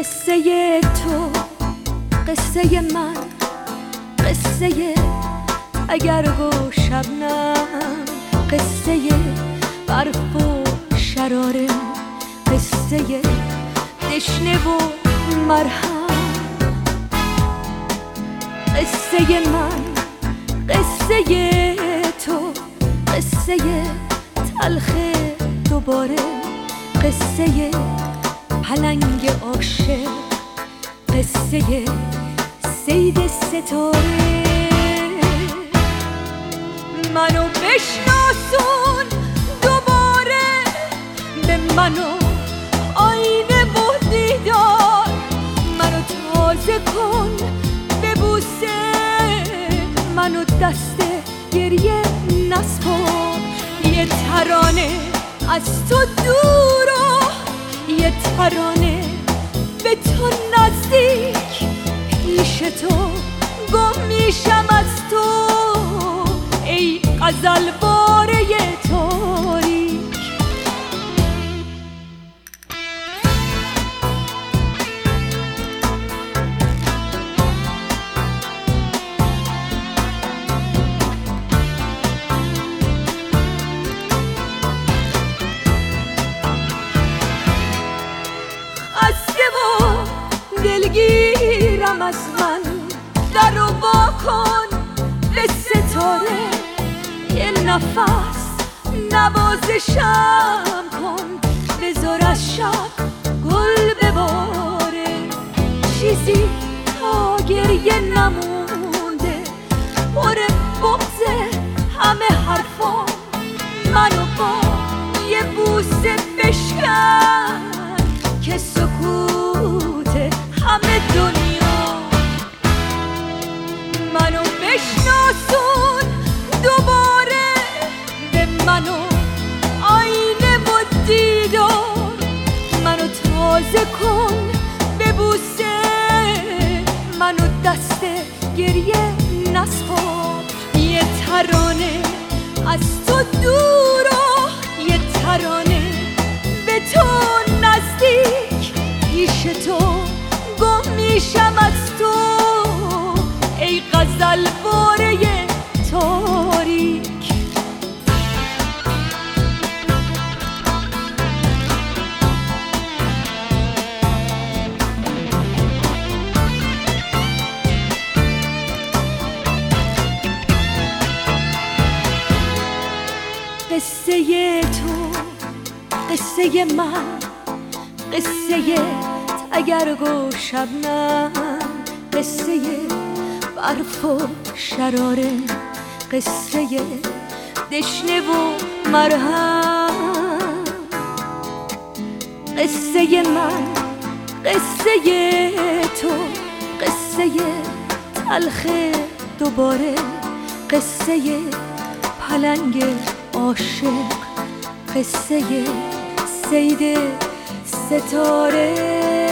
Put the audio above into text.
قصه تو، قصه من، قصه اگر و شبنم، قصه برف و شرارم، قصه دشنه و مرهم. قصه من، قصه تو، قصه تلخ دوباره، قصه پلنگ عاشق، قصه صید ستاره. منو بشناسون دوباره، به منو آینه و دیدار، منو تازه کن به بوسه، منو دست گریه نسپار. یه ترانه از تو دور و یه ترانه به تو نزدیک، پیش تو گم میشم از تو ای غزل باره تاریک. خسته و دلگیرم از من، در رو وا کن به ستاره، یه نفس نوازشم کن، بذار از شب گل بباره. چیزی تا گریه نمونده، پر بغض همه حرفام، منو با یه بوسه بشکن که سکوت همه دنیا. منو بشناسون دوباره، به منو آینه و دیدار، منو تازه کن به بوسه، منو دست گریه نسپار. یه ترانه از تو دور و یه ترانه به تو نزدیک، پیش تو گم میشم از تو ای غزل باره تاریک. قصه تو، قصه من، قصه تگرگ و شبنم، قصه برف و شراره، قصه دشنه و مرهم. قصه من، قصه تو، قصه تلخ دوباره، قصه پلنگ عاشق، قصه صید ستاره.